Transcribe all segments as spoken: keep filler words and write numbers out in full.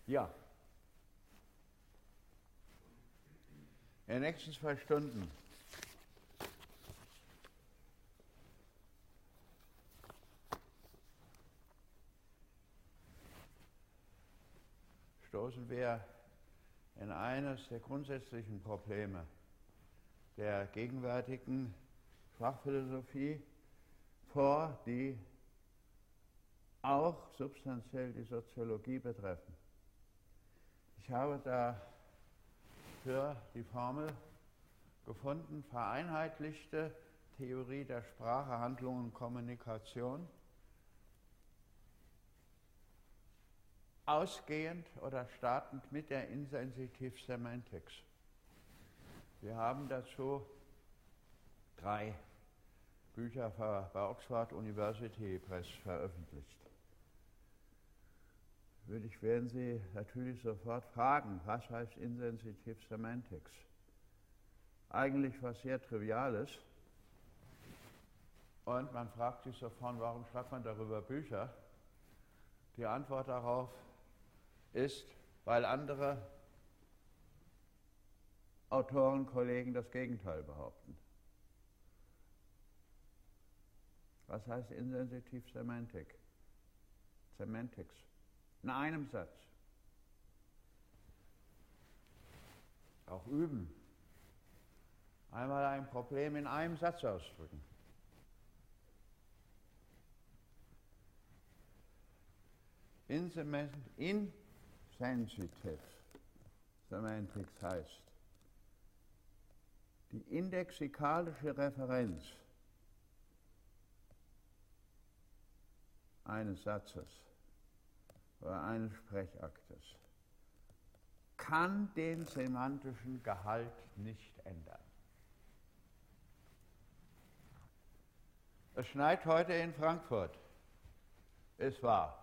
Ja. In den nächsten zwei Stunden stoßen wir in eines der grundsätzlichen Probleme der gegenwärtigen Sprachphilosophie vor, die auch substanziell die Soziologie betreffen. Ich habe dafür die Formel gefunden: vereinheitlichte Theorie der Sprache, Handlung und Kommunikation, ausgehend oder startend mit der Insensitive Semantics. Wir haben dazu drei Bücher bei Oxford University Press veröffentlicht. Würde ich, werden Sie natürlich sofort fragen, was heißt Insensitive Semantics? Eigentlich was sehr Triviales. Und man fragt sich sofort, warum schreibt man darüber Bücher? Die Antwort darauf ist, weil andere Autoren, Kollegen das Gegenteil behaupten. Was heißt Insensitive Semantic? Semantics? In einem Satz. Auch üben. Einmal ein Problem in einem Satz ausdrücken. Insensitive Semantics heißt, die indexikalische Referenz eines Satzes oder eines Sprechaktes kann den semantischen Gehalt nicht ändern. Es schneit heute in Frankfurt. Ist wahr.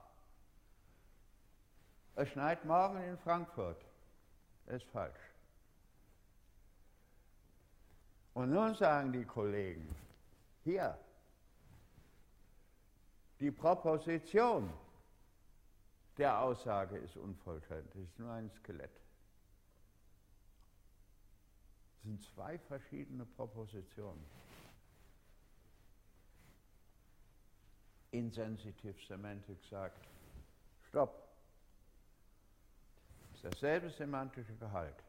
Es schneit morgen in Frankfurt. Ist falsch. Und nun sagen die Kollegen, hier, die Proposition der Aussage ist unvollständig, ist nur ein Skelett. Es sind zwei verschiedene Propositionen. Insensitive Semantics sagt, stopp. Es ist dasselbe semantische Gehalt.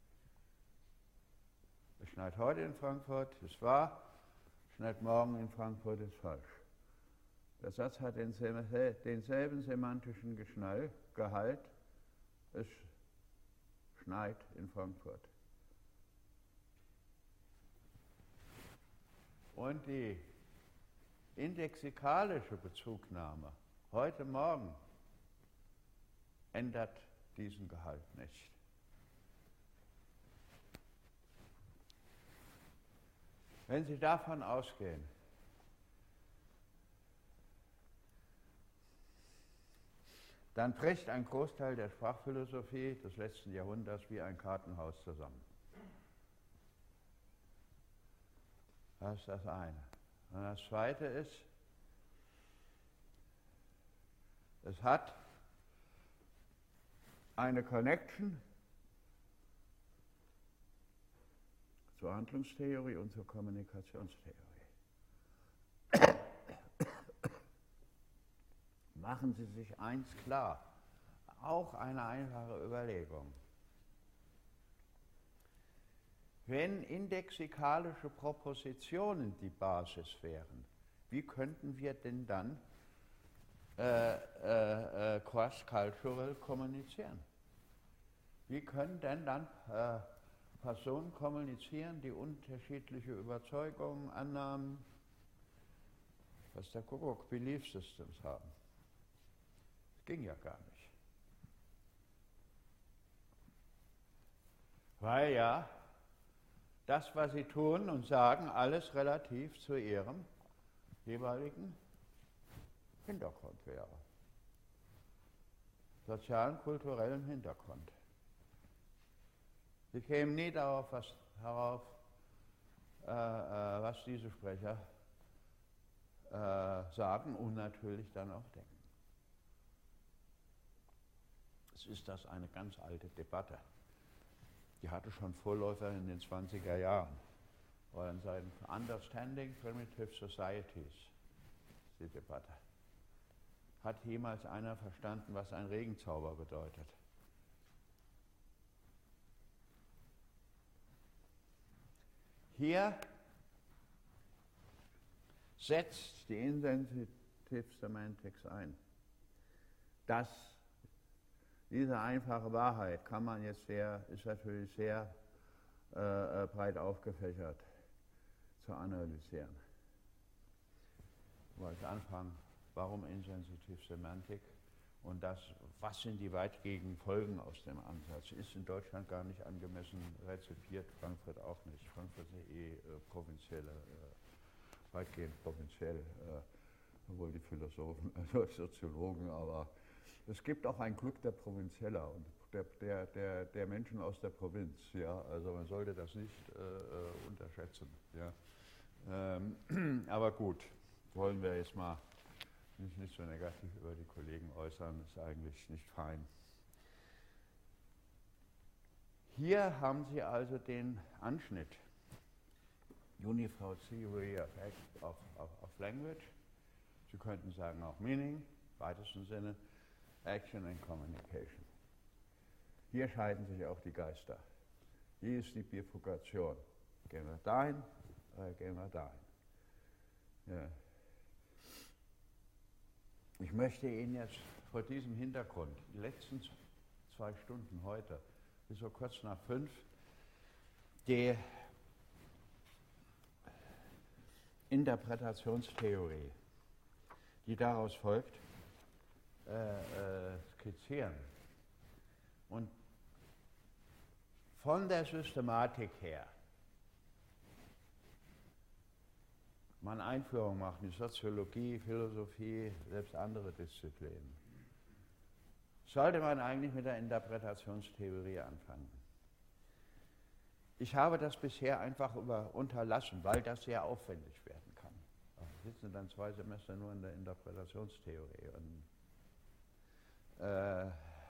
Es schneit heute in Frankfurt, ist wahr, es schneit morgen in Frankfurt, ist falsch. Der Satz hat denselben semantischen Geschnall, Gehalt, es schneit in Frankfurt. Und die indexikalische Bezugnahme heute Morgen ändert diesen Gehalt nicht. Wenn Sie davon ausgehen, dann bricht ein Großteil der Sprachphilosophie des letzten Jahrhunderts wie ein Kartenhaus zusammen. Das ist das eine. Und das zweite ist, es hat eine Connection zur Handlungstheorie und zur Kommunikationstheorie. Machen Sie sich eins klar, auch eine einfache Überlegung. Wenn indexikalische Propositionen die Basis wären, wie könnten wir denn dann äh, äh, äh, cross-cultural kommunizieren? Wie können denn dann äh, Personen kommunizieren, die unterschiedliche Überzeugungen, Annahmen, was der Kuckuck, Belief Systems haben? Das ging ja gar nicht. Weil ja das, was sie tun und sagen, alles relativ zu ihrem jeweiligen Hintergrund wäre. Sozialen, kulturellen Hintergrund. Sie kämen nie darauf, was, darauf äh, äh, was diese Sprecher äh, sagen und natürlich dann auch denken. Es Jetzt ist das eine ganz alte Debatte. Die hatte schon Vorläufer in den zwanziger Jahren. Und seit Understanding Primitive Societies, die Debatte. Hat jemals einer verstanden, was ein Regenzauber bedeutet? Hier setzt die Insensitive Semantics ein. Das, diese einfache Wahrheit kann man jetzt sehr, ist natürlich sehr äh, breit aufgefächert zu analysieren. Ich wollte anfangen, warum Insensitive Semantik und das, was sind die weitgehenden Folgen aus dem Ansatz, ist in Deutschland gar nicht angemessen rezipiert, Frankfurt auch nicht. Frankfurt ist eh äh, provinzielle, äh, weitgehend provinziell, äh, sowohl die Philosophen als auch Soziologen, aber es gibt auch ein Glück der Provinzieller und der, der, der, der Menschen aus der Provinz, ja, also man sollte das nicht äh, unterschätzen, ja. Ähm, aber gut, wollen wir jetzt mal nicht, nicht so negativ über die Kollegen äußern, ist eigentlich nicht fein. Hier haben Sie also den Anschnitt Unified Theory of, of, of, of Language. Sie könnten sagen auch Meaning, im weitesten Sinne, Action and Communication. Hier scheiden sich auch die Geister. Hier ist die Bifurkation. Gehen wir dahin oder gehen wir dahin? Ja. Ich möchte Ihnen jetzt vor diesem Hintergrund, die letzten zwei Stunden heute, bis so kurz nach fünf, die Interpretationstheorie, die daraus folgt, äh, äh, skizzieren. Und von der Systematik her man Einführung macht in Soziologie, Philosophie, selbst andere Disziplinen, sollte man eigentlich mit der Interpretationstheorie anfangen. Ich habe das bisher einfach über unterlassen, weil das sehr aufwendig werden kann. Wir sitzen dann zwei Semester nur in der Interpretationstheorie und äh,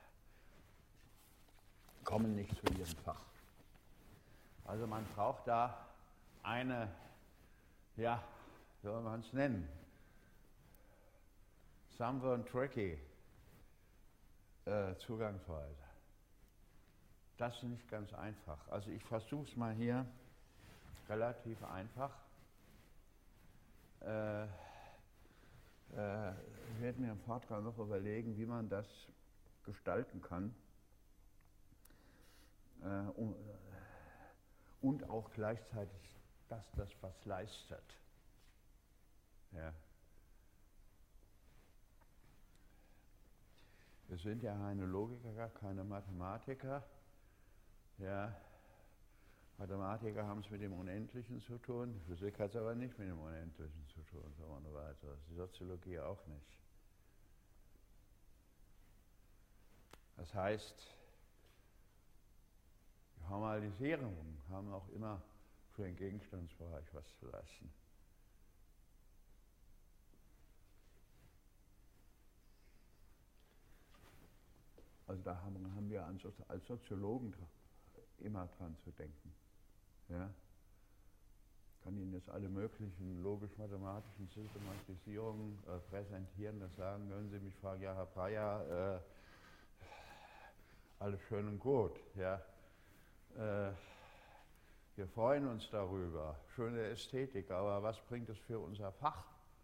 kommen nicht zu ihrem Fach. Also man braucht da eine, ja, wie soll man es nennen, somewhat tricky äh, Zugangsweise. Das ist nicht ganz einfach. Also ich versuche es mal hier relativ einfach. Äh, äh, ich werde mir im Vortrag noch überlegen, wie man das gestalten kann. Äh, und, und auch gleichzeitig, dass das was leistet. Ja. Wir sind ja keine Logiker, keine Mathematiker. Ja. Mathematiker haben es mit dem Unendlichen zu tun, die Physik hat es aber nicht mit dem Unendlichen zu tun, so ohne weiteres. Die Soziologie auch nicht. Das heißt, die Formalisierungen haben auch immer für den Gegenstandsbereich was zu leisten. Also da haben, haben wir als Soziologen immer dran zu denken. Ja? Ich kann Ihnen jetzt alle möglichen logisch-mathematischen Systematisierungen äh, präsentieren, das sagen, wenn Sie mich fragen, ja Herr Breyer, äh, alles schön und gut, ja. Äh, wir freuen uns darüber, schöne Ästhetik, aber was bringt es für unser Fach?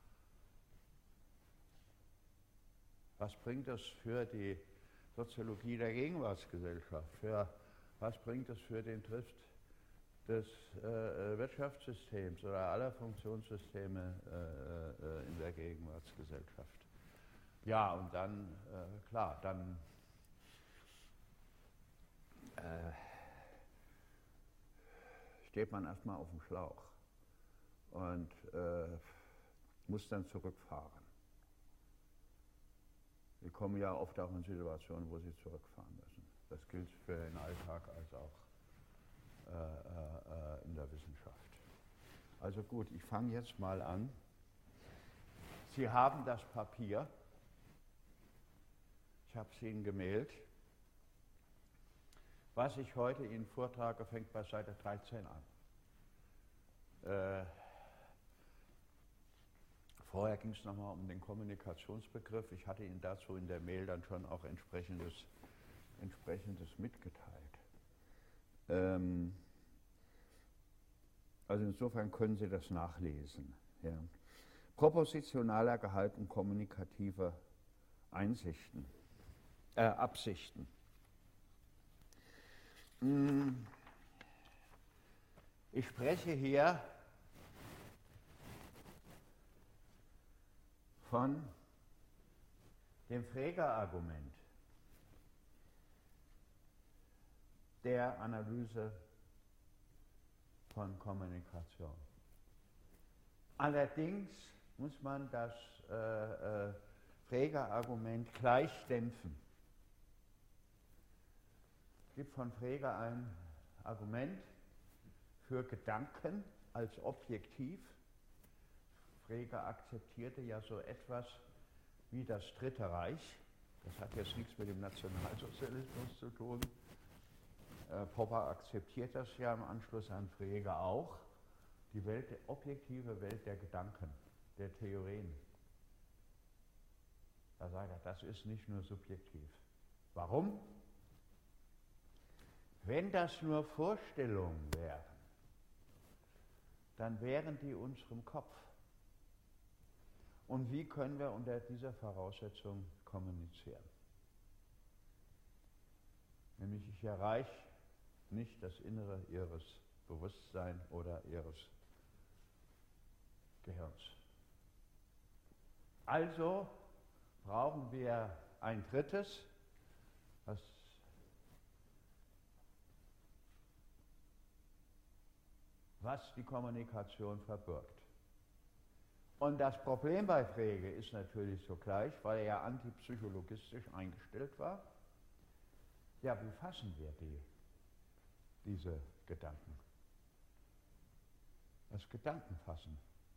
Was bringt es für die Soziologie der Gegenwartsgesellschaft? Für, was bringt es für den Drift des äh, Wirtschaftssystems oder aller Funktionssysteme äh, äh, in der Gegenwartsgesellschaft? Ja, und dann, äh, klar, dann äh, steht man erstmal auf dem Schlauch und äh, muss dann zurückfahren. Sie kommen ja oft auch in Situationen, wo sie zurückfahren müssen. Das gilt für den Alltag als auch äh, äh, in der Wissenschaft. Also gut, ich fange jetzt mal an. Sie haben das Papier. Ich habe es Ihnen gemailt. Was ich heute Ihnen vortrage, fängt bei Seite dreizehn an. Äh, vorher ging es nochmal um den Kommunikationsbegriff. Ich hatte Ihnen dazu in der Mail dann schon auch entsprechendes, entsprechendes mitgeteilt. Ähm, also insofern können Sie das nachlesen. Ja. Propositionaler Gehalt und kommunikativer Einsichten, äh, Absichten. Ich spreche hier von dem Frege-Argument der Analyse von Kommunikation. Allerdings muss man das äh, äh, Frege-Argument gleich dämpfen. Es gibt von Frege ein Argument für Gedanken als objektiv. Frege akzeptierte ja so etwas wie das Dritte Reich. Das hat jetzt nichts mit dem Nationalsozialismus zu tun. Äh, Popper akzeptiert das ja im Anschluss an Frege auch. Die Welt, die objektive Welt der Gedanken, der Theorien. Da sagt er, das ist nicht nur subjektiv. Warum? Wenn das nur Vorstellungen wären, dann wären die unserem Kopf. Und wie können wir unter dieser Voraussetzung kommunizieren? Nämlich ich erreiche nicht das Innere Ihres Bewusstseins oder Ihres Gehirns. Also brauchen wir ein drittes, was was die Kommunikation verbirgt. Und das Problem bei Frege ist natürlich sogleich, weil er ja antipsychologistisch eingestellt war, ja, wie fassen wir die, diese Gedanken? Das Gedankenfassen.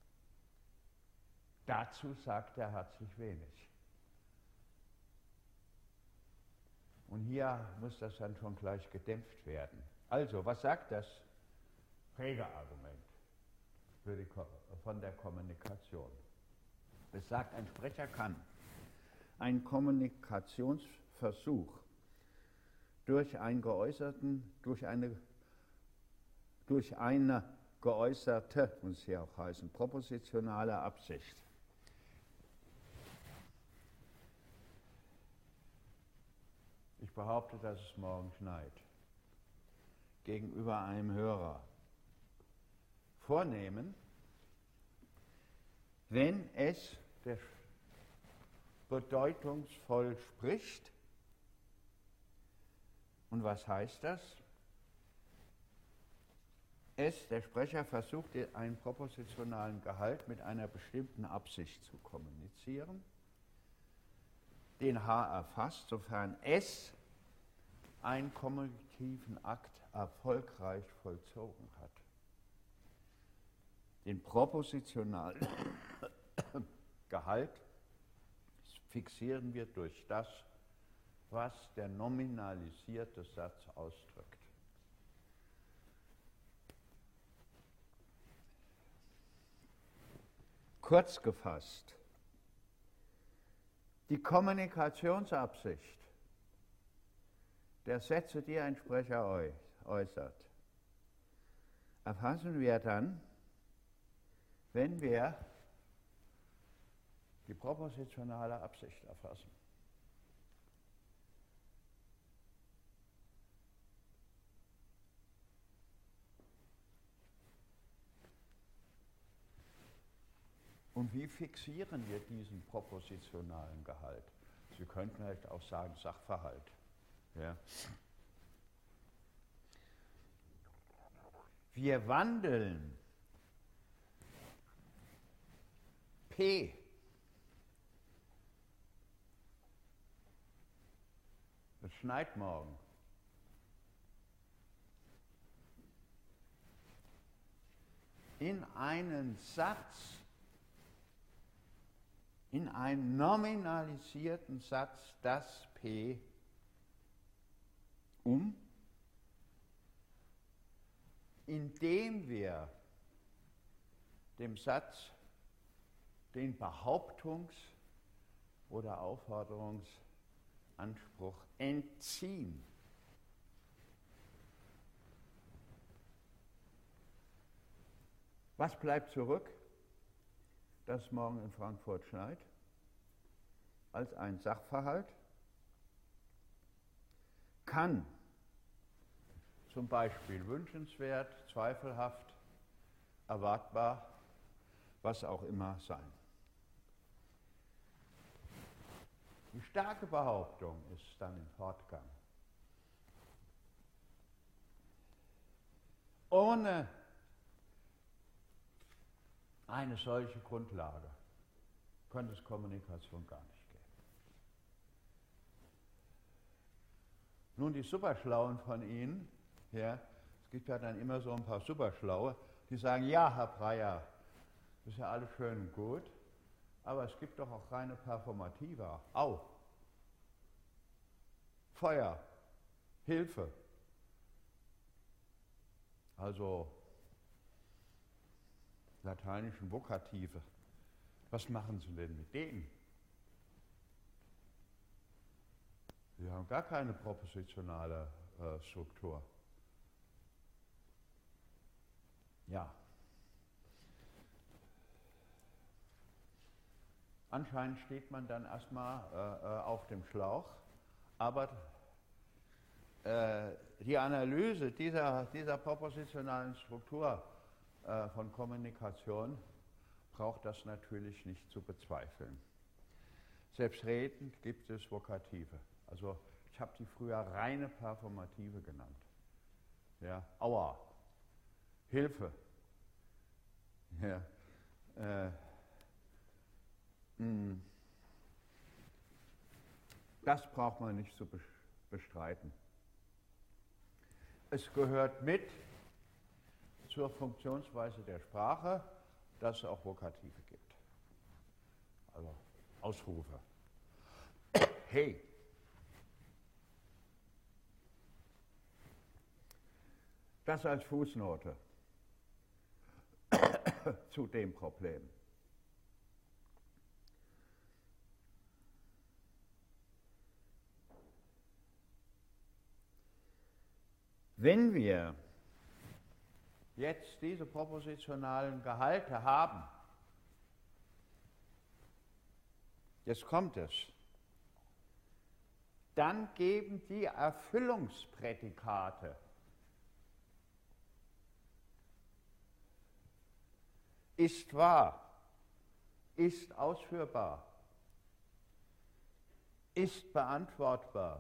Dazu sagt er herzlich wenig. Und hier muss das dann schon gleich gedämpft werden. Also, was sagt das Frege-Argument für die, von der Kommunikation? Es sagt, ein Sprecher kann einen Kommunikationsversuch durch, einen geäußerten, durch, eine, durch eine geäußerte, muss hier auch heißen, propositionale Absicht ich behaupte, dass es morgen schneit, gegenüber einem Hörer vornehmen, wenn es der bedeutungsvoll spricht. Und was heißt das? Es, der Sprecher, versucht, einen propositionalen Gehalt mit einer bestimmten Absicht zu kommunizieren, den H erfasst, sofern es einen kommunikativen Akt erfolgreich vollzogen hat. Den propositionalen Gehalt fixieren wir durch das, was der nominalisierte Satz ausdrückt. Kurz gefasst, die Kommunikationsabsicht der Sätze, die ein Sprecher äußert, erfassen wir dann, wenn wir die propositionale Absicht erfassen. Und wie fixieren wir diesen propositionalen Gehalt? Sie könnten halt auch sagen Sachverhalt. Ja. Wir wandeln P es schneit morgen in einen Satz, in einen nominalisierten Satz, das P um indem wir dem Satz den Behauptungs- oder Aufforderungsanspruch entziehen. Was bleibt zurück, dass morgen in Frankfurt schneit, als ein Sachverhalt? Kann zum Beispiel wünschenswert, zweifelhaft, erwartbar, was auch immer sein. Die starke Behauptung ist dann im Fortgang. Ohne eine solche Grundlage könnte es Kommunikation gar nicht geben. Nun, die Superschlauen von Ihnen, ja, es gibt ja dann immer so ein paar Superschlaue, die sagen, ja, Herr Breyer, das ist ja alles schön und gut, aber es gibt doch auch reine Performativa. Au! Feuer! Hilfe! Also lateinischen Vokative. Was machen Sie denn mit denen? Sie haben gar keine propositionale äh, Struktur. Ja. Anscheinend steht man dann erstmal äh, auf dem Schlauch, aber äh, die Analyse dieser, dieser propositionalen Struktur äh, von Kommunikation braucht das natürlich nicht zu bezweifeln. Selbstredend gibt es Vokative. Also ich habe die früher reine Performative genannt. Ja, Aua, Hilfe. Ja, äh, Das braucht man nicht zu bestreiten. Es gehört mit zur Funktionsweise der Sprache, dass es auch Vokative gibt. Also Ausrufe. Hey. Das als Fußnote zu dem Problem. Wenn wir jetzt diese propositionalen Gehalte haben, jetzt kommt es, dann geben die Erfüllungsprädikate ist wahr, ist ausführbar, ist beantwortbar,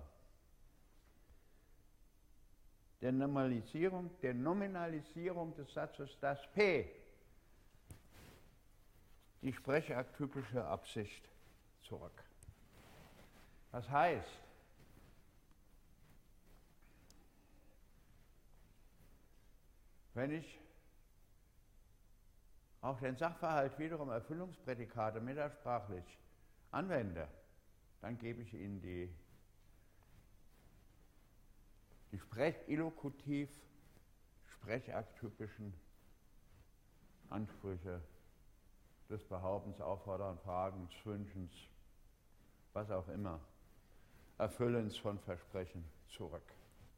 der Nominalisierung, der Nominalisierung des Satzes das P, die sprechaktypische Absicht zurück. Das heißt, wenn ich auf den Sachverhalt wiederum Erfüllungsprädikate mehrsprachlich anwende, dann gebe ich Ihnen die die sprechillokutiv sprechaktypischen Ansprüche des Behauptens, Auffordern, Fragens, Wünschens, was auch immer, Erfüllens von Versprechen zurück.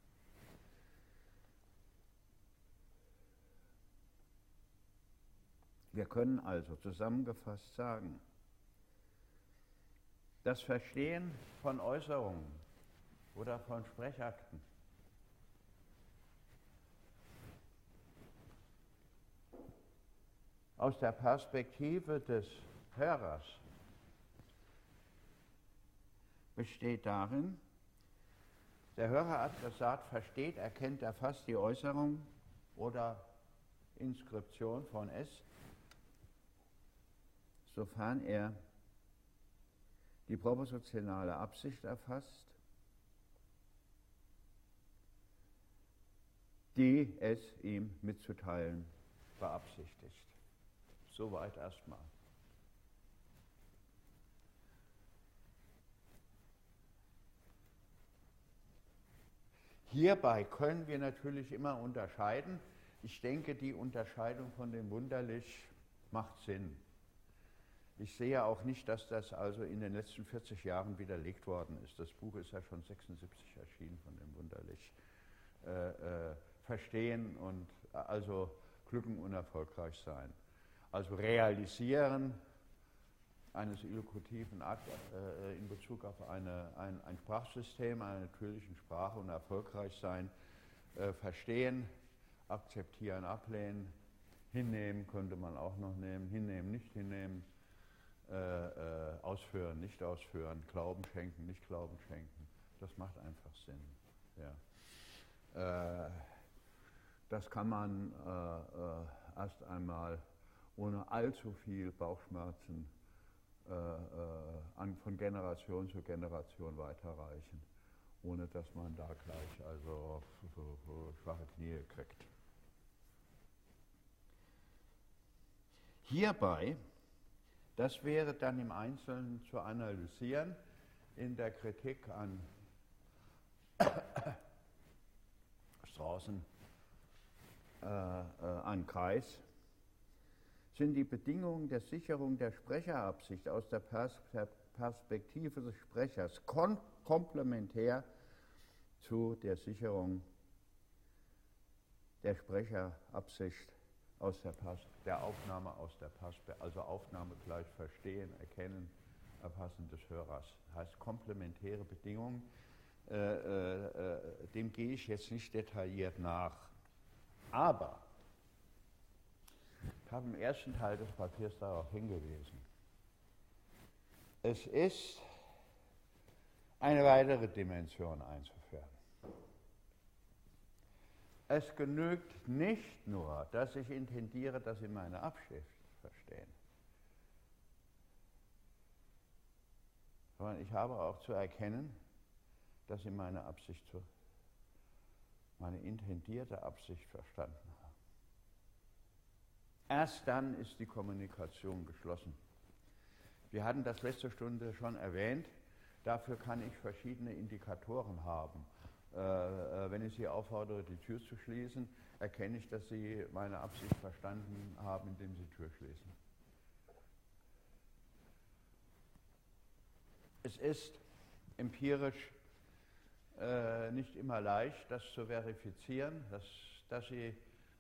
Wir können also zusammengefasst sagen, das Verstehen von Äußerungen oder von Sprechakten aus der Perspektive des Hörers besteht darin, der Höreradressat versteht, erkennt, erfasst die Äußerung oder Inskription von S, sofern er die propositionale Absicht erfasst, die es ihm mitzuteilen beabsichtigt. Soweit erstmal. Hierbei können wir natürlich immer unterscheiden Ich denke, die Unterscheidung von dem Wunderlich macht Sinn. Ich sehe auch nicht, dass das also in den letzten vierzig Jahren widerlegt worden ist. Das Buch ist ja schon sechsundsiebzig erschienen von dem Wunderlich. Äh, äh, verstehen und äh, also glücken und erfolgreich sein. Also realisieren eines illokutiven Akt äh, in Bezug auf eine, ein, ein Sprachsystem, einer natürlichen Sprache und erfolgreich sein, äh, verstehen, akzeptieren, ablehnen, hinnehmen könnte man auch noch nehmen, hinnehmen, nicht hinnehmen, äh, äh, ausführen, nicht ausführen, Glauben schenken, nicht Glauben schenken. Das macht einfach Sinn. Ja. Äh, das kann man äh, äh, erst einmal ohne allzu viel Bauchschmerzen äh, äh, an, von Generation zu Generation weiterreichen, ohne dass man da gleich also so, so schwache Knie kriegt. Hierbei, das wäre dann im Einzelnen zu analysieren in der Kritik an Strawson, äh, äh, an Kreis, sind die Bedingungen der Sicherung der Sprecherabsicht aus der Pers Perspektive des Sprechers kon komplementär zu der Sicherung der Sprecherabsicht aus der, Pers der Aufnahme aus der Perspektive, also Aufnahme gleich Verstehen, Erkennen, Erfassen des Hörers. Das heißt komplementäre Bedingungen, äh, äh, äh, dem gehe ich jetzt nicht detailliert nach. Aber ich habe im ersten Teil des Papiers darauf hingewiesen. Es ist eine weitere Dimension einzuführen. Es genügt nicht nur, dass ich intendiere, dass Sie meine Abschrift verstehen, sondern ich habe auch zu erkennen, dass Sie meine Absicht, zu, meine intendierte Absicht verstanden haben. Erst dann ist die Kommunikation geschlossen. Wir hatten das letzte Stunde schon erwähnt, dafür kann ich verschiedene Indikatoren haben. Äh, wenn ich Sie auffordere, die Tür zu schließen, erkenne ich, dass Sie meine Absicht verstanden haben, indem Sie die Tür schließen. Es ist empirisch äh, nicht immer leicht, das zu verifizieren, dass, dass Sie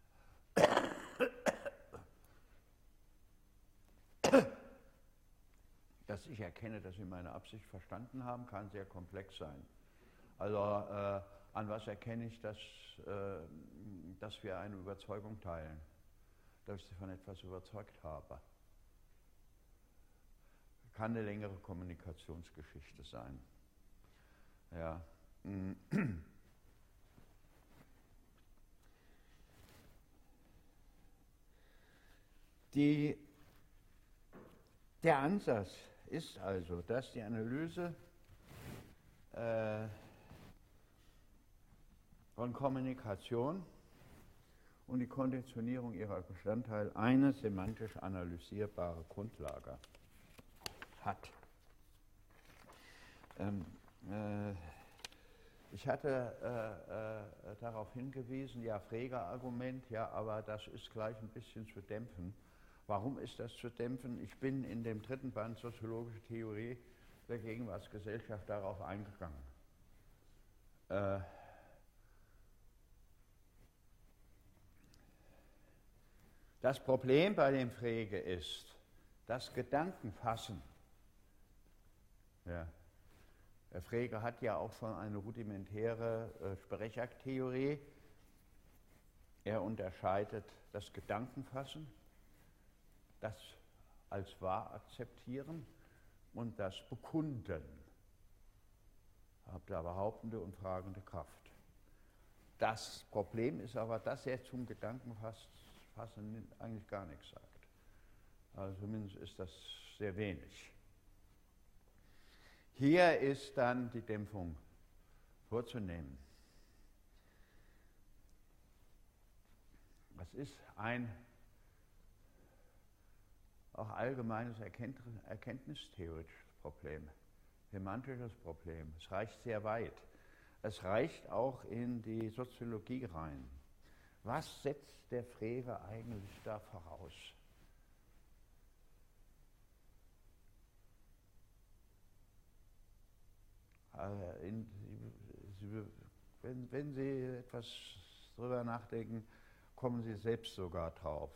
dass ich erkenne, dass Sie meine Absicht verstanden haben, kann sehr komplex sein. Also äh, an was erkenne ich, dass, äh, dass wir eine Überzeugung teilen, dass ich von etwas überzeugt habe. Kann eine längere Kommunikationsgeschichte sein. Ja. Die, der Ansatz ist also, dass die Analyse äh, von Kommunikation und die Konditionierung ihrer Bestandteile eine semantisch analysierbare Grundlage hat. Ähm, äh, ich hatte äh, äh, darauf hingewiesen, ja, Frege-Argument, ja, aber das ist gleich ein bisschen zu dämpfen. Warum ist das zu dämpfen? Ich bin in dem dritten Band Soziologische Theorie der Gegenwartsgesellschaft darauf eingegangen. Äh, das Problem bei dem Frege ist, das Gedankenfassen. Ja. Der Frege hat ja auch schon eine rudimentäre äh, Sprechaktheorie. Er unterscheidet das Gedankenfassen, das als wahr akzeptieren und das Bekunden. Habt ihr behauptende und fragende Kraft. Das Problem ist aber, dass er zum Gedankenfassen eigentlich gar nichts sagt. Also zumindest ist das sehr wenig. Hier ist dann die Dämpfung vorzunehmen. Das ist ein auch allgemeines erkenntnistheoretisches Problem, semantisches Problem. Es reicht sehr weit. Es reicht auch in die Soziologie rein, Was setzt der Frege eigentlich da voraus? Also in, Sie, wenn, wenn Sie etwas drüber nachdenken, kommen Sie selbst sogar drauf.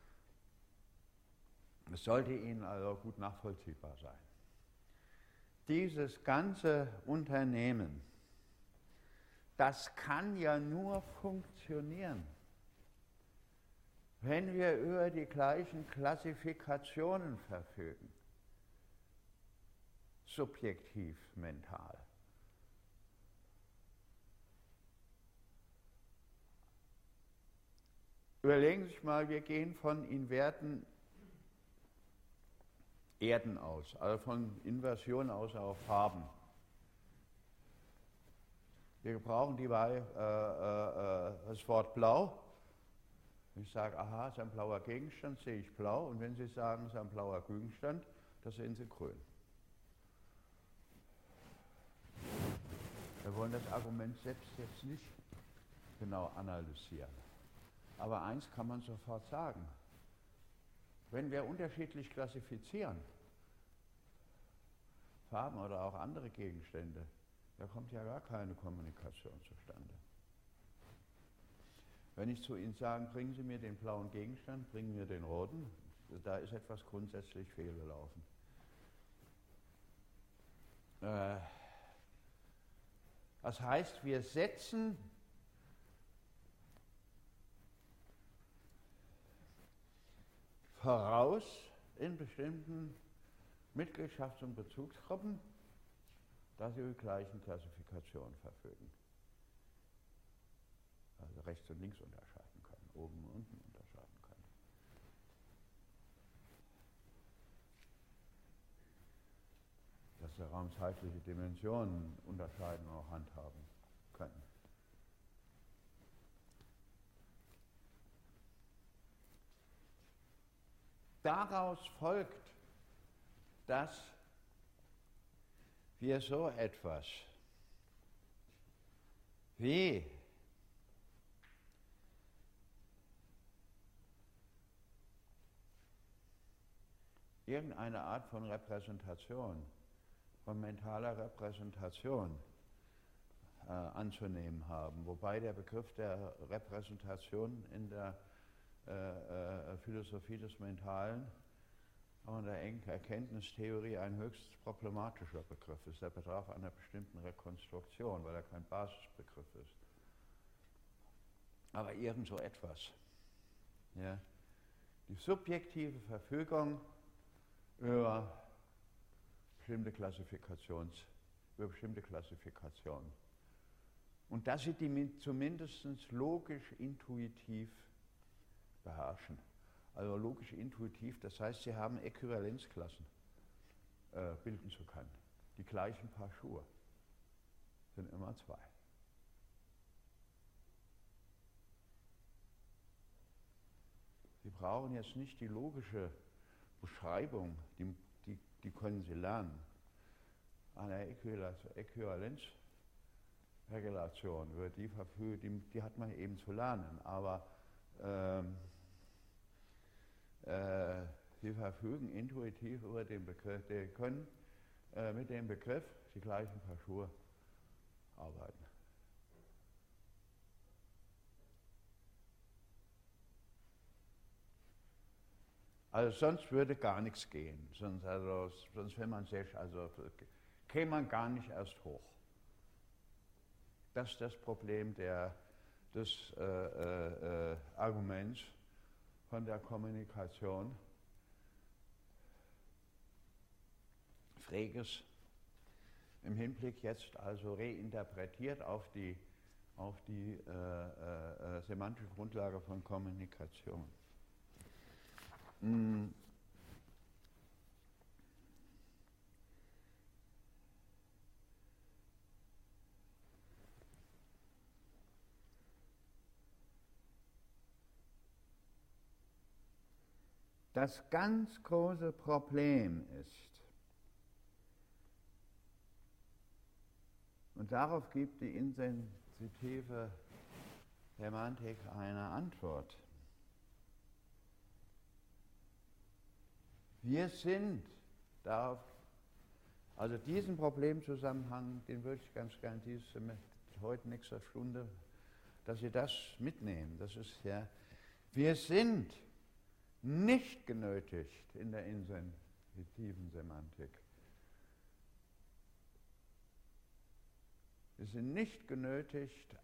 Es sollte Ihnen also gut nachvollziehbar sein. Dieses ganze Unternehmen, das kann ja nur funktionieren, wenn wir über die gleichen Klassifikationen verfügen, subjektiv, mental. Überlegen Sie sich mal, wir gehen von inverten Erden aus, also von Inversion aus auf Farben. Wir brauchen die, äh, äh, das Wort blau. Wenn ich sage, aha, es ist ein blauer Gegenstand, sehe ich blau. Und wenn Sie sagen, es ist ein blauer Gegenstand, das sehen Sie grün. Wir wollen das Argument selbst jetzt nicht genau analysieren. Aber eins kann man sofort sagen. Wenn wir unterschiedlich klassifizieren, Farben oder auch andere Gegenstände, da kommt ja gar keine Kommunikation zustande. Wenn ich zu Ihnen sage, bringen Sie mir den blauen Gegenstand, bringen Sie mir den roten, da ist etwas grundsätzlich fehlgelaufen. Äh, das heißt, wir setzen voraus in bestimmten Mitgliedschafts- und Bezugsgruppen, dass sie über die gleichen Klassifikationen verfügen. Also rechts und links unterscheiden können, oben und unten unterscheiden können. Dass sie raumzeitliche Dimensionen unterscheiden und auch handhaben können. Daraus folgt, dass wir so etwas wie irgendeine Art von Repräsentation, von mentaler Repräsentation äh, anzunehmen haben, wobei der Begriff der Repräsentation in der äh, äh, Philosophie des Mentalen und der Erkenntnistheorie ein höchst problematischer Begriff ist. Der bedarf einer bestimmten Rekonstruktion, weil er kein Basisbegriff ist. Aber irgend so etwas. Ja. Die subjektive Verfügung über bestimmte Klassifikations, über bestimmte Klassifikationen. Und dass sie die zumindest logisch intuitiv beherrschen. Also logisch intuitiv, das heißt, sie haben Äquivalenzklassen äh, bilden zu können. Die gleichen Paar Schuhe sind immer zwei. Sie brauchen jetzt nicht die logische Beschreibung, die, die, die können Sie lernen. Eine Äquivalenzregulation, über die, die, die hat man eben zu lernen, aber ähm, äh, Sie verfügen intuitiv über den Begriff, die können äh, mit dem Begriff die gleichen Paar Schuhe arbeiten. Also sonst würde gar nichts gehen, sonst, also, sonst wenn man sich, also käme man gar nicht erst hoch. Das ist das Problem der, des äh, äh, äh, Arguments von der Kommunikation. Freges im Hinblick jetzt also reinterpretiert auf die, auf die äh, äh, semantische Grundlage von Kommunikation. Hm. Das ganz große Problem ist, und darauf gibt die insensitive Semantik eine Antwort. Wir sind darauf, also diesen Problemzusammenhang, den würde ich ganz gern dieses heute nächster Stunde, dass Sie das mitnehmen. Das ist ja, wir sind nicht genötigt in der insensitiven Semantik. Wir sind nicht genötigt,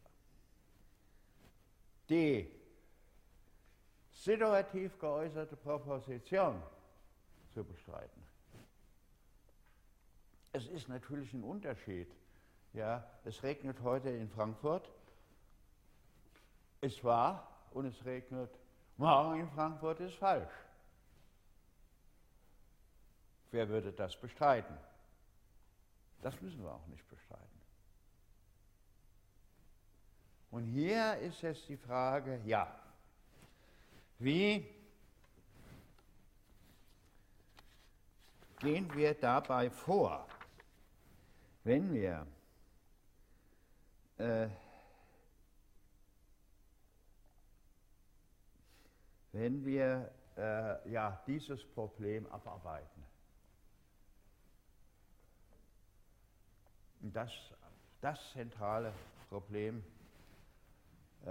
die situativ geäußerte Proposition zu bestreiten. Es ist natürlich ein Unterschied. Ja, es regnet heute in Frankfurt. Es war und es regnet morgen in Frankfurt, ist falsch. Wer würde das bestreiten? Das müssen wir auch nicht bestreiten. Und hier ist jetzt die Frage, ja, wie gehen wir dabei vor, wenn wir äh, wenn wir äh, ja, dieses Problem abarbeiten. Und das, das zentrale Problem äh,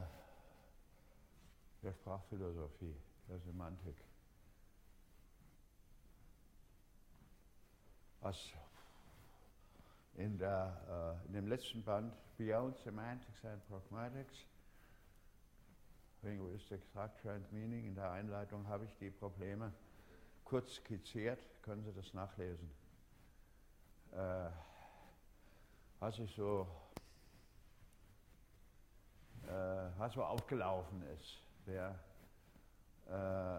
der Sprachphilosophie, der Semantik. Was in, der, äh, in dem letzten Band Beyond Semantics and Pragmatics, Linguistic Structure and Meaning, in der Einleitung habe ich die Probleme kurz skizziert, können Sie das nachlesen. Äh, was ich so äh, was so aufgelaufen ist. Der, äh,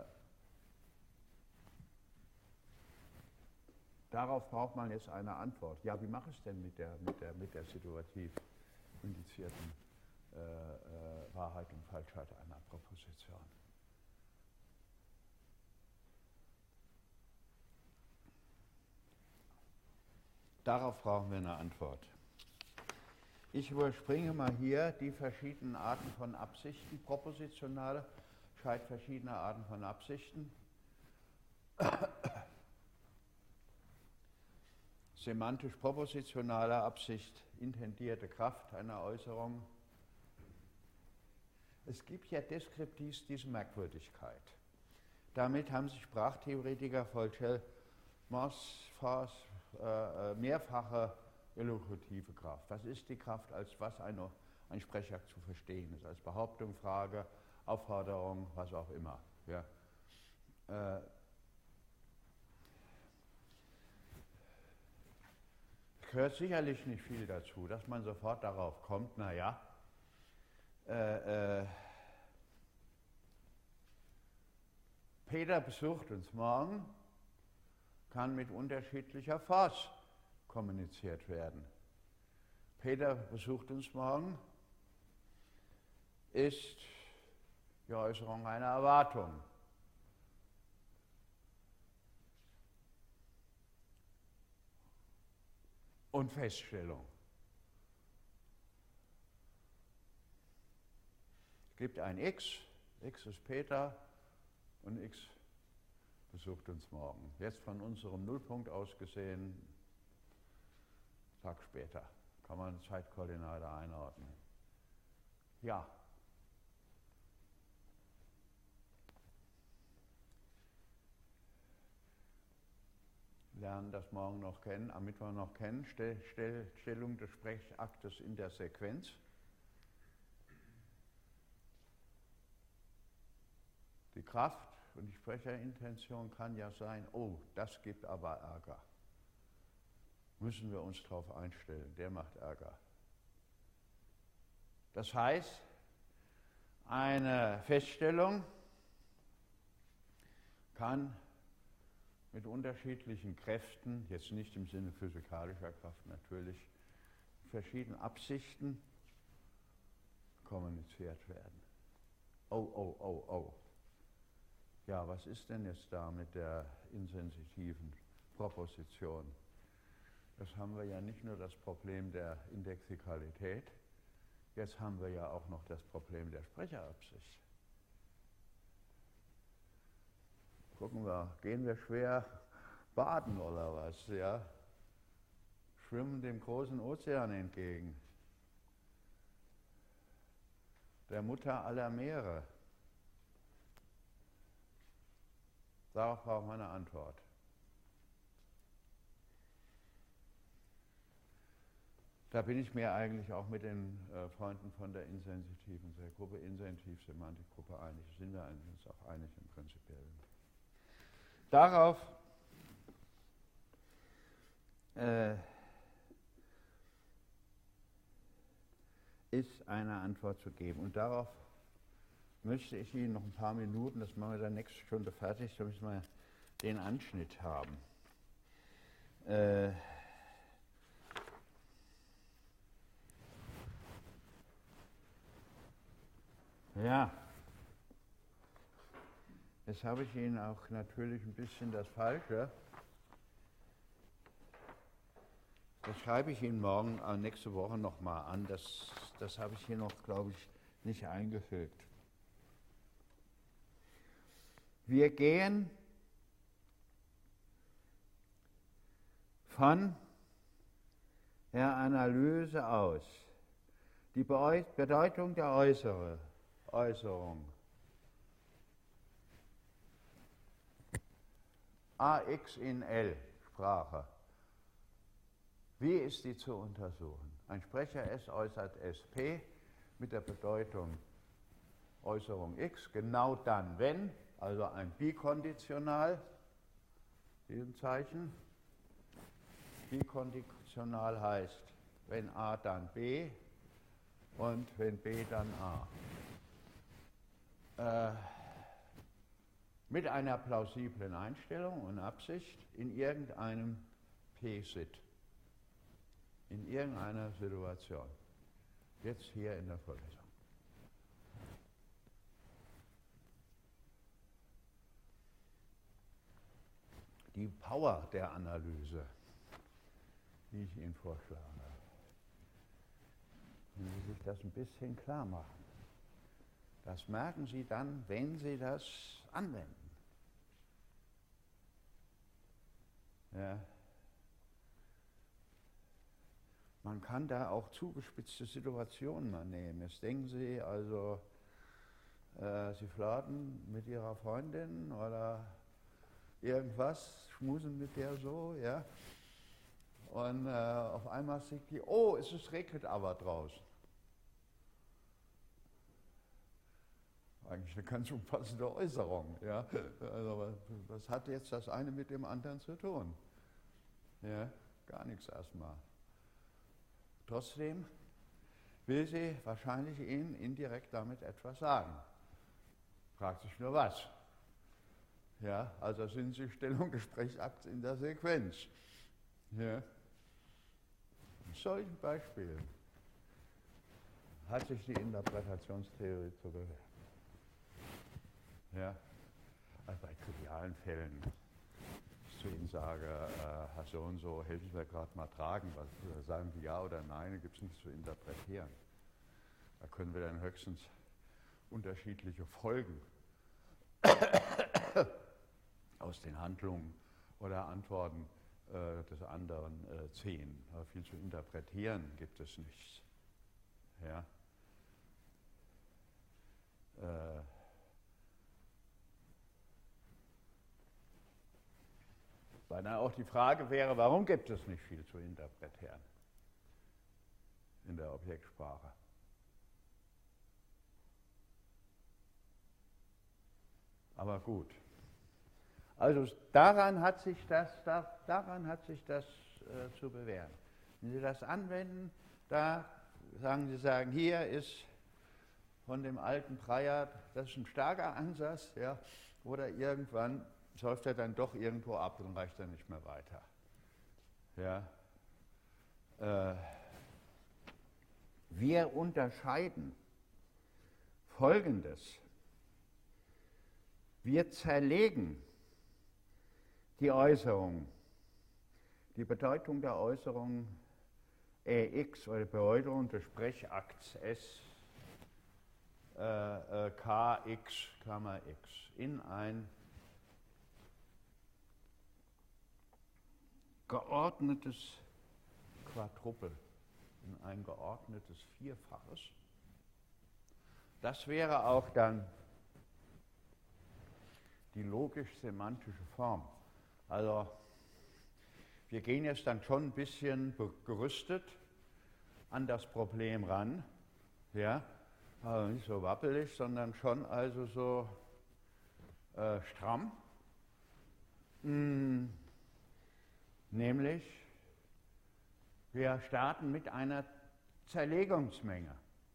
darauf braucht man jetzt eine Antwort. Ja, wie mache ich es denn mit der, mit der, mit der situativ indizierten äh, äh, Wahrheit und Falschheit einer Proposition? Darauf brauchen wir eine Antwort. Ich überspringe mal hier die verschiedenen Arten von Absichten, propositionale, scheint verschiedene Arten von Absichten. Semantisch-propositionale Absicht, intendierte Kraft einer Äußerung. Es gibt ja deskriptiv diese Merkwürdigkeit. Damit haben sich Sprachtheoretiker Voltaire äh, mehrfache illokutive Kraft. Was ist die Kraft, als was eine, ein Sprecher zu verstehen ist? Als Behauptung, Frage, Aufforderung, was auch immer. Ja. Äh, gehört sicherlich nicht viel dazu, dass man sofort darauf kommt, naja, äh, äh, Peter besucht uns morgen, kann mit unterschiedlicher Force kommuniziert werden. Peter besucht uns morgen, ist die Äußerung einer Erwartung. Und Feststellung. Es gibt ein X, X ist Peter und X besucht uns morgen. Jetzt von unserem Nullpunkt aus gesehen, einen Tag später, kann man eine Zeitkoordinate einordnen. Ja. Lernen das morgen noch kennen, am Mittwoch noch kennen, Stell, Stell, Stellung des Sprechaktes in der Sequenz. Die Kraft und die Sprecherintention kann ja sein, oh, das gibt aber Ärger. Müssen wir uns darauf einstellen, der macht Ärger. Das heißt, eine Feststellung kann mit unterschiedlichen Kräften, jetzt nicht im Sinne physikalischer Kraft natürlich, verschiedenen Absichten kommuniziert werden. Oh, oh, oh, oh. Ja, was ist denn jetzt da mit der insensitiven Proposition? Das haben wir ja nicht nur das Problem der Indexikalität, Jetzt haben wir ja auch noch das Problem der Sprecherabsicht. Gucken wir, gehen wir schwer baden oder was, ja? Schwimmen dem großen Ozean entgegen, der Mutter aller Meere. Darauf brauchen wir eine Antwort. Da bin ich mir eigentlich auch mit den äh, Freunden von der insensitiven der Gruppe Insentiv-Semantikgruppe einig. Sind wir uns auch einig im Prinzipiellen. Darauf äh, ist eine Antwort zu geben. Und darauf möchte ich Ihnen noch ein paar Minuten, das machen wir dann nächste Stunde fertig, damit wir den Anschnitt haben. Äh, ja, jetzt habe ich Ihnen auch natürlich ein bisschen das Falsche. Das schreibe ich Ihnen morgen, äh, nächste Woche nochmal an. Das, das habe ich hier noch, glaube ich, nicht eingefügt. Wir gehen von der Analyse aus. Die Bedeutung der Äußere, Äußerung. A X in L, Sprache. Wie ist die zu untersuchen? Ein Sprecher S äußert S P mit der Bedeutung Äußerung X, genau dann, wenn, also ein Bikonditional, diesem Zeichen. Bikonditional heißt, wenn A, dann B und wenn B, dann A. Äh, mit einer plausiblen Einstellung und Absicht in irgendeinem P-Sit, in irgendeiner Situation. Jetzt hier in der Vorlesung. Die Power der Analyse, die ich Ihnen vorschlage, wenn Sie sich das ein bisschen klar machen, das merken Sie dann, wenn Sie das anwenden. Ja. Man kann da auch zugespitzte Situationen mal nehmen. Jetzt denken Sie also, äh, Sie flirten mit Ihrer Freundin oder irgendwas, schmusen mit der so, ja. Und äh, auf einmal sagt die, oh, es ist regnet aber draußen. Eigentlich eine ganz umfassende Äußerung, ja. Also was, was hat jetzt das eine mit dem anderen zu tun? Ja, gar nichts erstmal. Trotzdem will sie wahrscheinlich Ihnen indirekt damit etwas sagen. Fragt sich nur was. Ja, also sind Sie Stellung, Gesprächsakt in der Sequenz. Ja. In solchen Beispielen hat sich die Interpretationstheorie zu bewähren. Ja, also bei trivialen Fällen, ich zu Ihnen sage, äh, Herr so und so, helfen Sie mir gerade mal tragen, was, sagen Sie ja oder nein, da gibt es nichts zu interpretieren. Da können wir dann höchstens unterschiedliche Folgen aus den Handlungen oder Antworten äh, des anderen äh, ziehen. Aber viel zu interpretieren gibt es nichts. Ja. Äh, Weil dann auch die Frage wäre, warum gibt es nicht viel zu interpretieren in der Objektsprache? Aber gut. Also daran hat sich das, da, daran hat sich das äh, zu bewähren. Wenn Sie das anwenden, da sagen Sie, sagen, hier ist von dem alten Breyer, das ist ein starker Ansatz, ja, oder irgendwann säuft er dann doch irgendwo ab und reicht dann nicht mehr weiter. Ja. Äh, wir unterscheiden Folgendes. Wir zerlegen die Äußerung, die Bedeutung der Äußerung Ex oder Bedeutung des Sprechakts S äh, äh, Kx, Klammer x, in ein geordnetes Quadrupel, in ein geordnetes Vierfaches. Das wäre auch dann die logisch-semantische Form. Also wir gehen jetzt dann schon ein bisschen gerüstet an das Problem ran, ja, also nicht so wappelig, sondern schon also so äh, stramm, mm, nämlich wir starten mit einer Zerlegungsmenge.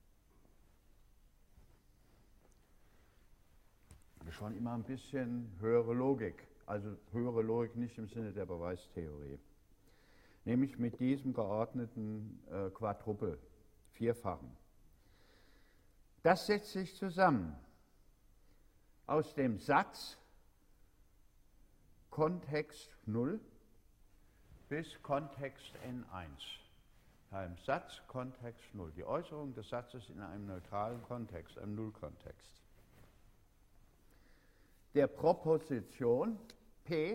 Schon immer ein bisschen höhere Logik, also höhere Logik nicht im Sinne der Beweistheorie, nämlich mit diesem geordneten äh, Quadrupel, Vierfachen. Das setzt sich zusammen aus dem Satz Kontext null bis Kontext N eins. Einem Satz Kontext null. Die Äußerung des Satzes in einem neutralen Kontext, einem Nullkontext. Der Proposition P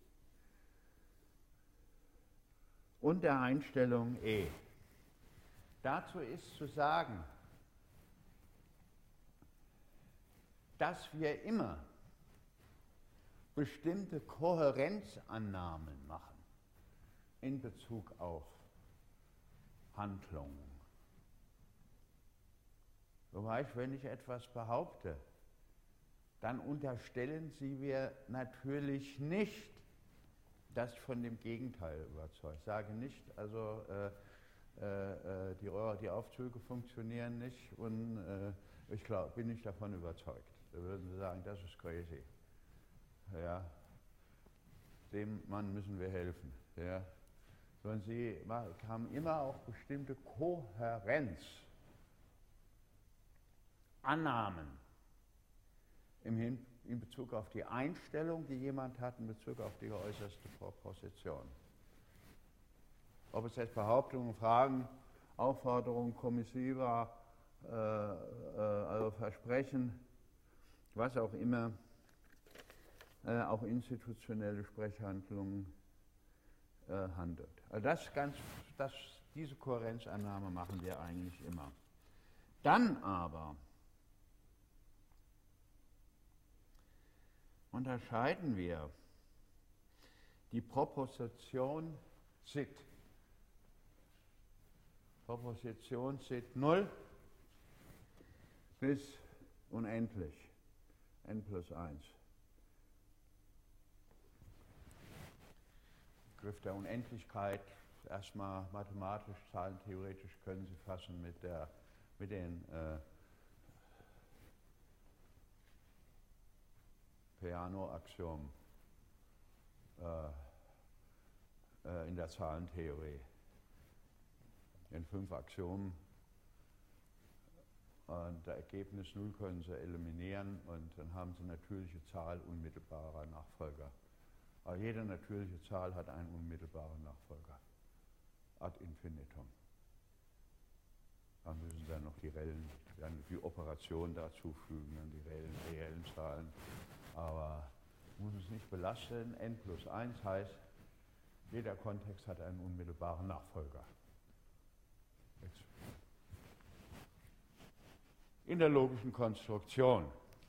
und der Einstellung E. Dazu ist zu sagen, dass wir immer bestimmte Kohärenzannahmen machen in Bezug auf Handlungen. Wobei, wenn ich etwas behaupte, dann unterstellen Sie mir natürlich nicht, dass ich von dem Gegenteil überzeugt. Ich sage nicht, also äh, äh, die, die Aufzüge funktionieren nicht und äh, ich glaub, bin nicht davon überzeugt. Da würden Sie sagen, das ist crazy. Ja, dem Mann müssen wir helfen. Ja. Sondern Sie haben immer auch bestimmte Kohärenzannahmen im Hin in Bezug auf die Einstellung, die jemand hat, in Bezug auf die äußerste Proposition. Ob es jetzt Behauptungen, Fragen, Aufforderungen, Kommissiva, äh, äh, also Versprechen, was auch immer, äh, auch institutionelle Sprechhandlungen äh, handelt. Also das ganz, das, diese Kohärenzannahme machen wir eigentlich immer. Dann aber unterscheiden wir die Proposition Sit. Proposition Sit null bis unendlich, n plus eins. Begriff der Unendlichkeit, erstmal mathematisch, zahlentheoretisch können Sie fassen mit, der, mit den äh, Peano-Axiom äh, äh, in der Zahlentheorie. In fünf Axiomen und der Ergebnis null können Sie eliminieren und dann haben Sie natürliche Zahl unmittelbarer Nachfolger. Aber jede natürliche Zahl hat einen unmittelbaren Nachfolger. Ad infinitum. Dann müssen Sie dann noch die reellen, dann die Operation dazu fügen, dann die reellen, reellen Zahlen. Aber muss es nicht belasten. N plus eins heißt, jeder Kontext hat einen unmittelbaren Nachfolger. Jetzt. In der logischen Konstruktion.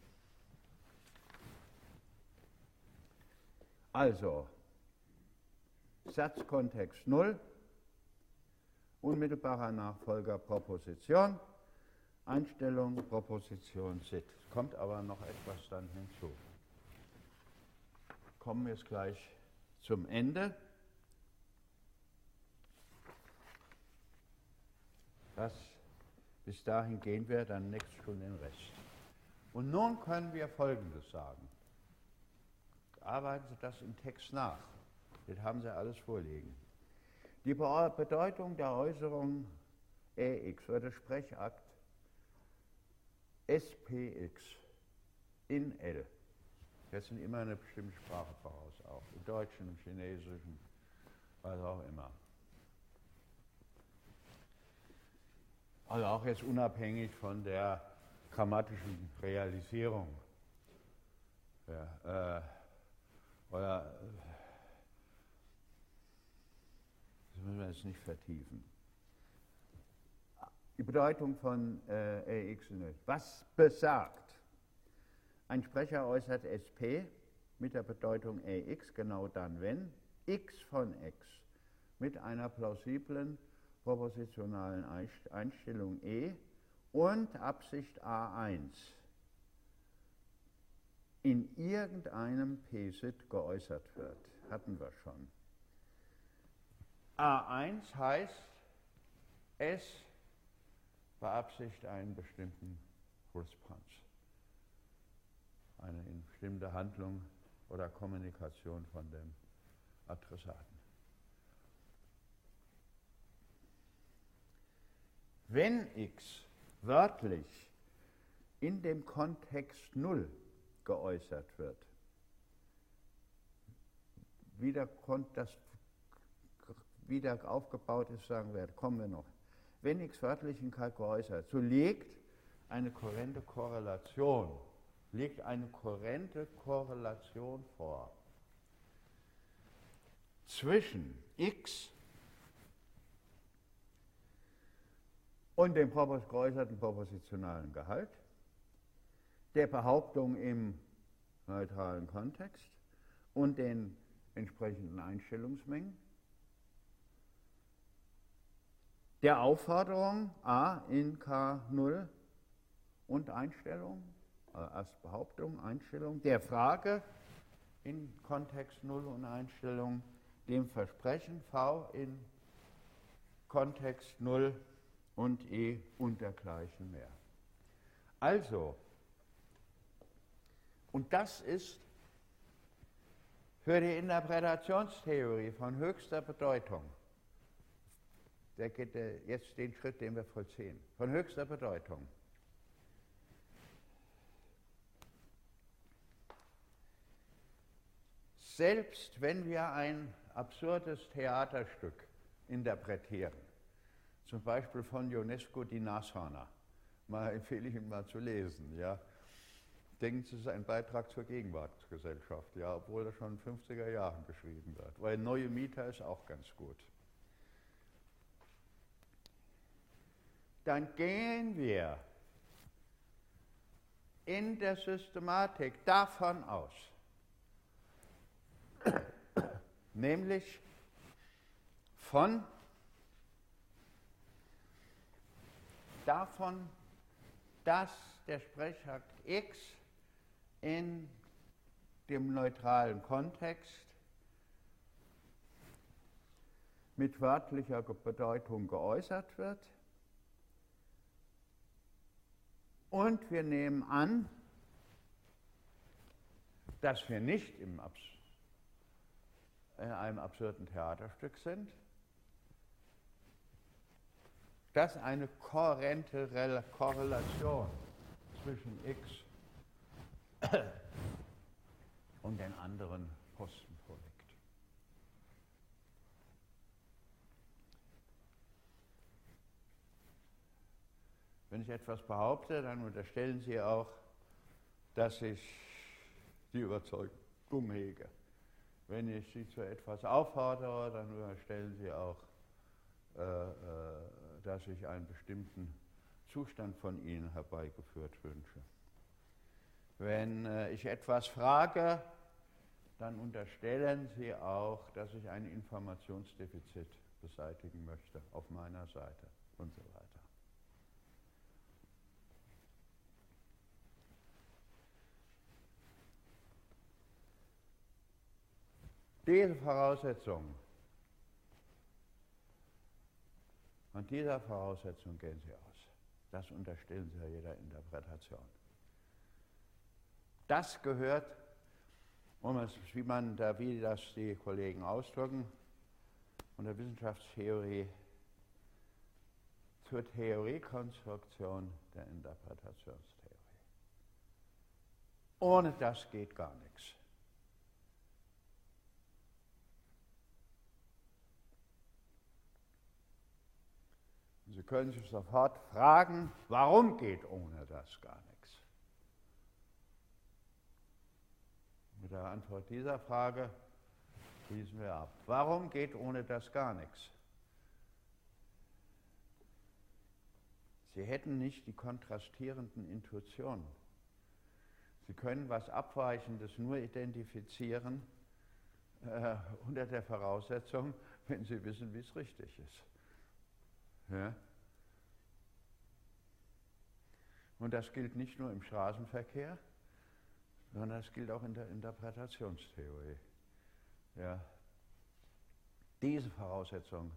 Also, Satzkontext null, unmittelbarer Nachfolger Proposition, Einstellung Proposition Sit. Kommt aber noch etwas dann hinzu. Kommen wir jetzt gleich zum Ende. Das, bis dahin gehen wir dann nächste Stunde den Rest. Und nun können wir Folgendes sagen. Arbeiten Sie das im Text nach. Das haben Sie alles vorliegen. Die Bedeutung der Äußerung Ex oder der Sprechakt S P X in L. Das sind immer eine bestimmte Sprache voraus, auch im Deutschen, im Chinesischen, was auch immer. Also auch jetzt unabhängig von der grammatischen Realisierung. Ja, äh, oder, das müssen wir jetzt nicht vertiefen. Die Bedeutung von äh, Ax in Ö. Was besagt? Ein Sprecher äußert S P mit der Bedeutung Ax genau dann, wenn x von x mit einer plausiblen propositionalen Einstellung E und Absicht A eins in irgendeinem P-Sit geäußert wird. Hatten wir schon. A eins heißt, es beabsichtigt einen bestimmten Response, eine bestimmte Handlung oder Kommunikation von dem Adressaten. Wenn x wörtlich in dem Kontext null geäußert wird, wie der, das wieder aufgebaut ist, sagen wir, kommen wir noch. Wenn x wörtlich in Kalk geäußert, so liegt eine kohärente Korrelation, liegt eine kohärente Korrelation vor zwischen x und dem geäußerten propositionalen Gehalt, der Behauptung im neutralen Kontext und den entsprechenden Einstellungsmengen, der Aufforderung A in K null und Einstellung, also erst Behauptung, Einstellung, der Frage in Kontext null und Einstellung, dem Versprechen V in Kontext null und E und dergleichen mehr. Also, und das ist für die Interpretationstheorie von höchster Bedeutung. Der geht jetzt den Schritt, den wir vollziehen, von höchster Bedeutung. Selbst wenn wir ein absurdes Theaterstück interpretieren, zum Beispiel von Ionesco die Nashörner, mal empfehle ich Ihnen mal zu lesen, ja. Denken Sie, es ist ein Beitrag zur Gegenwartsgesellschaft, ja, obwohl das schon in den fünfziger Jahren geschrieben wird, weil Neue Mieter ist auch ganz gut. Dann gehen wir in der Systematik davon aus, nämlich von davon, dass der Sprechakt x in dem neutralen Kontext mit wörtlicher Bedeutung geäußert wird. Und wir nehmen an, dass wir nicht im Abs in einem absurden Theaterstück sind, dass eine kohärente Korrelation zwischen x und den anderen Posten vorliegt. Wenn ich etwas behaupte, dann unterstellen Sie auch, dass ich die Überzeugung hege. Wenn ich Sie zu etwas auffordere, dann unterstellen Sie auch, äh, äh, dass ich einen bestimmten Zustand von Ihnen herbeigeführt wünsche. Wenn äh, ich etwas frage, dann unterstellen Sie auch, dass ich ein Informationsdefizit beseitigen möchte auf meiner Seite und so weiter. Diese Voraussetzung, von dieser Voraussetzung gehen Sie aus. Das unterstellen Sie ja jeder Interpretation. Das gehört, um es, wie man da, wie das die Kollegen ausdrücken, von der Wissenschaftstheorie zur Theoriekonstruktion der Interpretationstheorie. Ohne das geht gar nichts. Sie können sich sofort fragen, warum geht ohne das gar nichts? Mit der Antwort dieser Frage schließen wir ab. Warum geht ohne das gar nichts? Sie hätten nicht die kontrastierenden Intuitionen. Sie können was Abweichendes nur identifizieren äh, unter der Voraussetzung, wenn Sie wissen, wie es richtig ist. Ja? Und das gilt nicht nur im Straßenverkehr, sondern das gilt auch in der Interpretationstheorie. Ja? Diese Voraussetzung,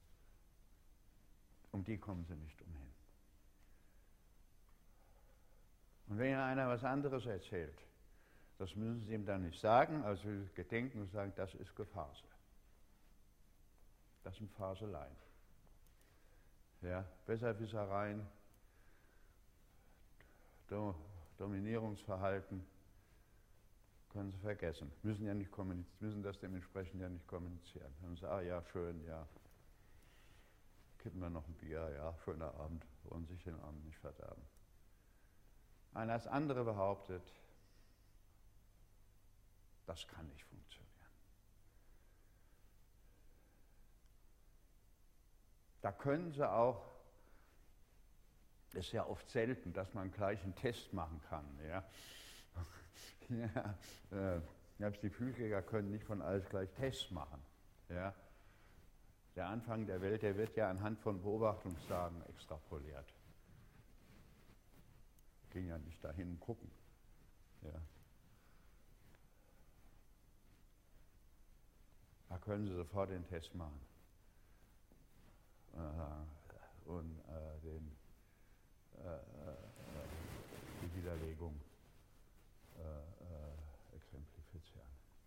um die kommen Sie nicht umhin. Und wenn Ihnen einer was anderes erzählt, das müssen Sie ihm dann nicht sagen, also Sie gedenken und sagen, das ist Gefasel. Das sind Faseleien. Ja, Besserwissereien, Do Dominierungsverhalten, können Sie vergessen. Müssen ja nicht kommunizieren, müssen das dementsprechend ja nicht kommunizieren. Dann sagen Sie, ah ja, schön, ja. Kippen wir noch ein Bier, ja, schöner Abend, wollen sich den Abend nicht verderben. Einer als andere behauptet, das kann nicht funktionieren. Da können Sie auch, ist ja oft selten, dass man gleich einen Test machen kann. Ja? ja, äh, selbst die Physiker können nicht von alles gleich Tests machen. Ja? Der Anfang der Welt, der wird ja anhand von Beobachtungsdaten extrapoliert. Ging ja nicht dahin gucken. Ja. Da können Sie sofort den Test machen äh, und äh, den, äh, äh, die Widerlegung äh, äh, exemplifizieren.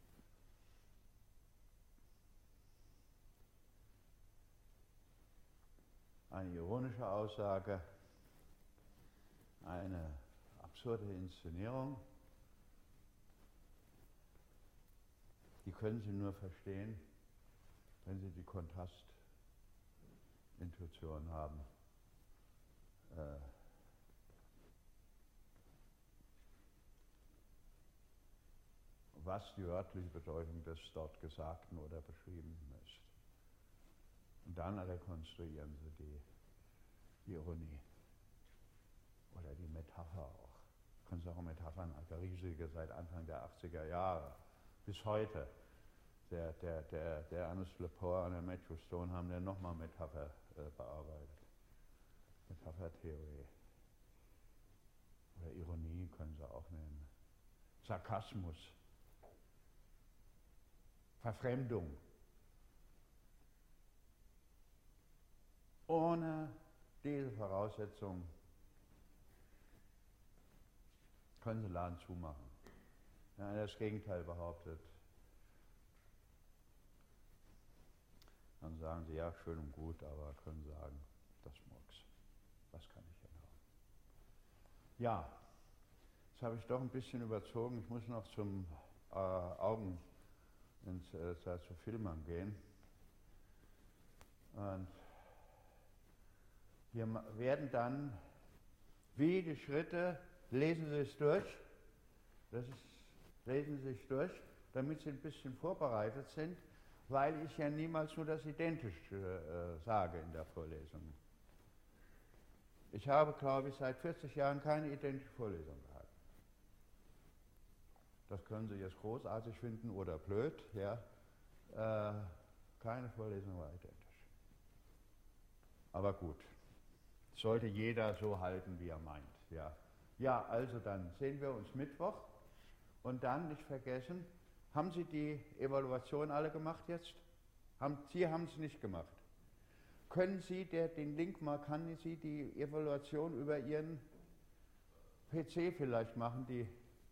Eine ironische Aussage, eine absurde Inszenierung, die können Sie nur verstehen, wenn Sie die Kontrastintuition haben. Äh, was die wörtliche Bedeutung des dort Gesagten oder Beschriebenen ist. Und dann rekonstruieren Sie die, die Ironie. Oder die Metapher auch. Können Sie auch Metaphern, also riesige seit Anfang der achtziger Jahre bis heute. Der, der, der, der Ernest Lepore und der Matthew Stone haben ja nochmal Metapher äh, bearbeitet. Metaphertheorie. Oder Ironie können Sie auch nennen. Sarkasmus. Verfremdung. Ohne diese Voraussetzung können Sie Laden zumachen. Wenn einer das Gegenteil behauptet, dann sagen Sie, ja, schön und gut, aber können sagen, das Murks. Das kann ich hinhauen. Ja, jetzt habe ich doch ein bisschen überzogen. Ich muss noch zum äh, Augen ins, äh, zu Filmern gehen. Und wir werden dann, wie die Schritte, lesen Sie es durch, das ist, lesen Sie es durch, damit Sie ein bisschen vorbereitet sind, weil ich ja niemals nur das Identische äh, sage in der Vorlesung. Ich habe, glaube ich, seit vierzig Jahren keine identische Vorlesung gehabt. Das können Sie jetzt großartig finden oder blöd, ja. Äh, keine Vorlesung war identisch. Aber gut, sollte jeder so halten, wie er meint, ja. Ja, also dann sehen wir uns Mittwoch und dann nicht vergessen, haben Sie die Evaluation alle gemacht jetzt? Haben, Sie haben es nicht gemacht. Können Sie der, den Link mal, kann Sie die Evaluation über Ihren P C vielleicht machen? Die,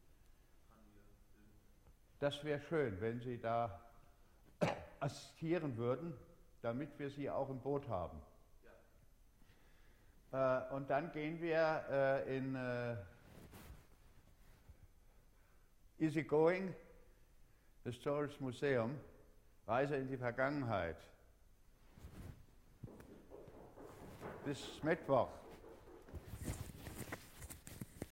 das wäre schön, wenn Sie da assistieren würden, damit wir Sie auch im Boot haben. Äh, und dann gehen wir äh, in äh, Easygoing, Historisches Museum, Reise in die Vergangenheit. bis Mittwoch.